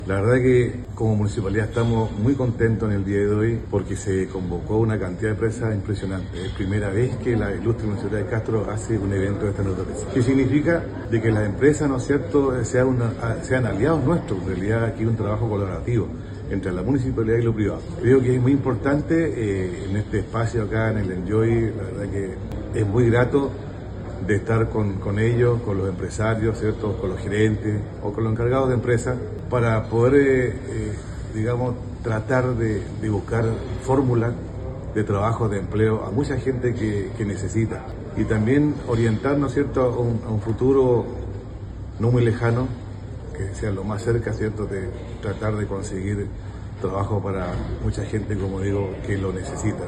La verdad que como municipalidad estamos muy contentos en el día de hoy porque se convocó una cantidad de empresas impresionante. Es primera vez que la ilustre Municipalidad de Castro hace un evento de esta naturaleza. ¿Qué significa? De que las empresas, ¿no es cierto?, sean aliados nuestros. En realidad aquí hay un trabajo colaborativo entre la municipalidad y lo privado. Creo que es muy importante en este espacio acá en el Enjoy, la verdad que es muy grato de estar con ellos, con los empresarios, ¿cierto?, con los gerentes o con los encargados de empresas para poder, digamos, tratar de buscar fórmulas de trabajo, de empleo a mucha gente que necesita y también orientarnos, ¿cierto?, a un futuro no muy lejano, que sea lo más cerca, ¿cierto?, de tratar de conseguir trabajo para mucha gente, como digo, que lo necesita.